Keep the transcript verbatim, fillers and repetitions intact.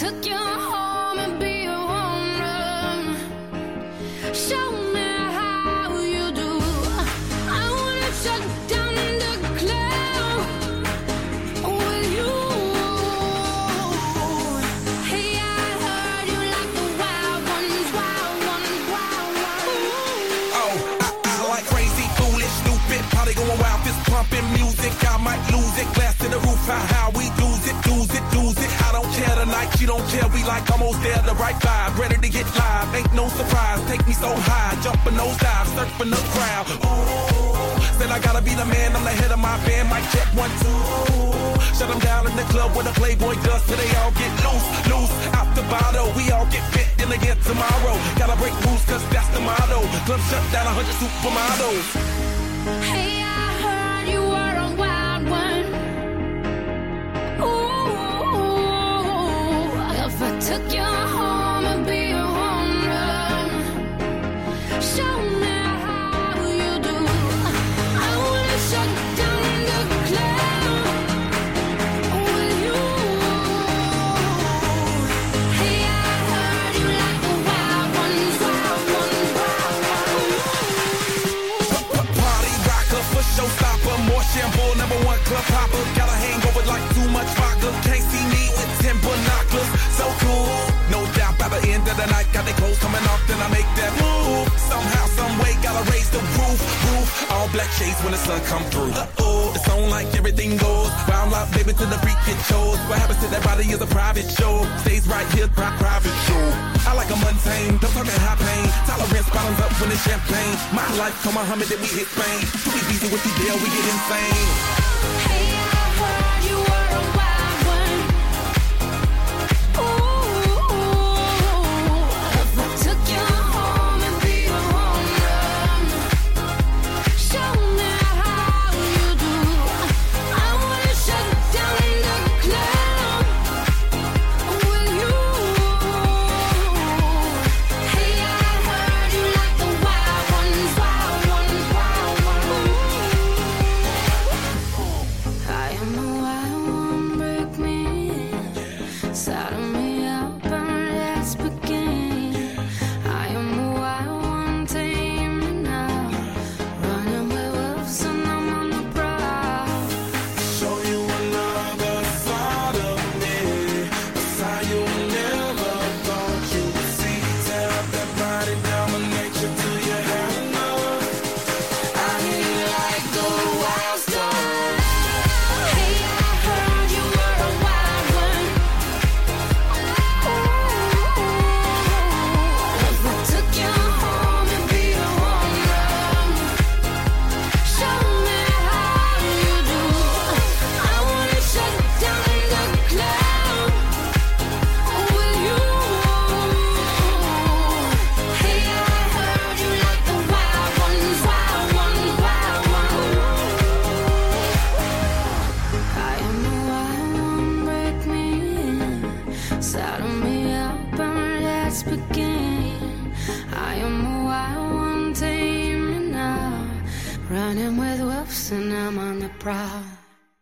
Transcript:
took you home and be a woman, show me how you do. I wanna shut down the club with you. Hey, I heard you like the wild ones, wild ones, wild ones. Oh, I, I like crazy, foolish, stupid, party going wild, fist pumping music. I might lose it, glass to the roof, how, how we lose it, lose it, lose it. I don't care tonight, you don't care, we like almost there, the right vibe, ready to get live, ain't no surprise, take me so high, jumping those dives, surfing the crowd. Ooh, said I gotta be the man, I'm the head of my band, mic check one, two. Shut them down in the club where the Playboy does, till they all get loose, loose, out the bottle, we all get fit in again tomorrow. Gotta break rules, cause that's the motto, club shut down, a hundred supermodels. Hey, I heard you were a wild one. Ooh, if I took you home and be a home run, show me how you do. I wanna shut down the club with you. Hey, I heard you like the wild ones, wild ones, wild ones. Party rocker for showstopper, more shampoo, number one club hopper. Got a hangover like too much vodka. Can't see me with ten binoculars. So cool, no doubt by the end of the night, got the clothes coming off, then I make that move. Somehow, some way, gotta raise the roof, roof. All black shades when the sun come through. Uh-oh, it's on like everything goes. Round up, baby, to the freak it shows. What happens to that body is a private show. Stays right here, pri- private show. I like a mundane, don't talk at high pain. Tolerance bottoms up when it's champagne. My life, come Muhammad, then we hit Spain. Too easy with the deal, we get insane. Hey, I heard you were a wild one. Ooh, if I took you home and be a home run, show me how you do. I wanna shut down the club with you. Hey, I heard you like the wild ones, wild ones, wild ones. I am a wild one, break me in, saddle me up and let's begin. I am a wild one, tame me now, running with wolves and I'm on the prowl. Show you another side of me, a side you never thought you would see. Tear up that body, dominate you till you have enough. I need you like the wild star. Hey, I heard you were a wild one. Ooh, if I took you home and be a home run, show me how you do. I wanna shut down the club with you. Hey, I heard you like the wild ones, wild ones, wild ones. I am a wild one, break me in, saddle me up and let's begin. I am a wild one, tame me now, running with wolves and I'm on the prowl.